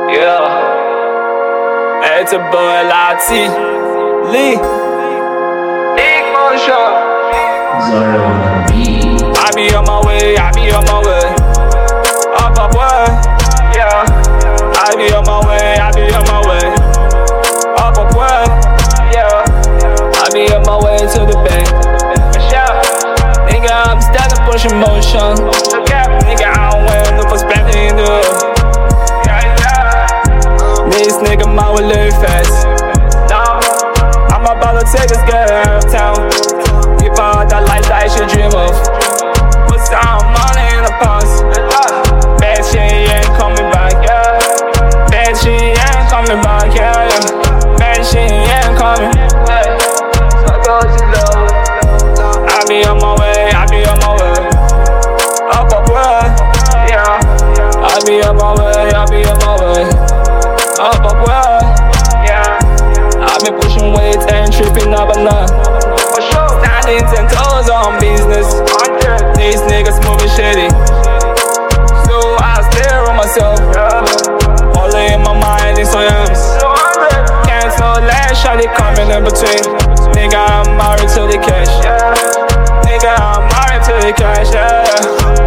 Yeah. It's a boy Lati Lee. Big motion. I be on my way, I be on my way. Up, way. Yeah. I be on my way, I be on my way. Up, way. Yeah. I be on my way to the bank. Nigga, I'm standing pushing motion. Nigga, I don't wear no for spending the. This nigga man will live fast. Nah, I'm about to take this girl out of town. Give her that life that she dream of. Put some money in the purse. Bad she ain't coming back, yeah. Bad she ain't coming back, yeah. Bad she ain't coming. So go to love. I be on my way, I be on my way. Up, way, yeah. I be on my way, I be on my way. Up, way, yeah. I've been pushing weights and tripping up and up. Standing 10 toes on business. These niggas moving shitty, so I stare on myself. All in my mind is so young. Can't no last shot it coming in between. Nigga, I'm married to the cash. Nigga, I'm married to the cash, yeah.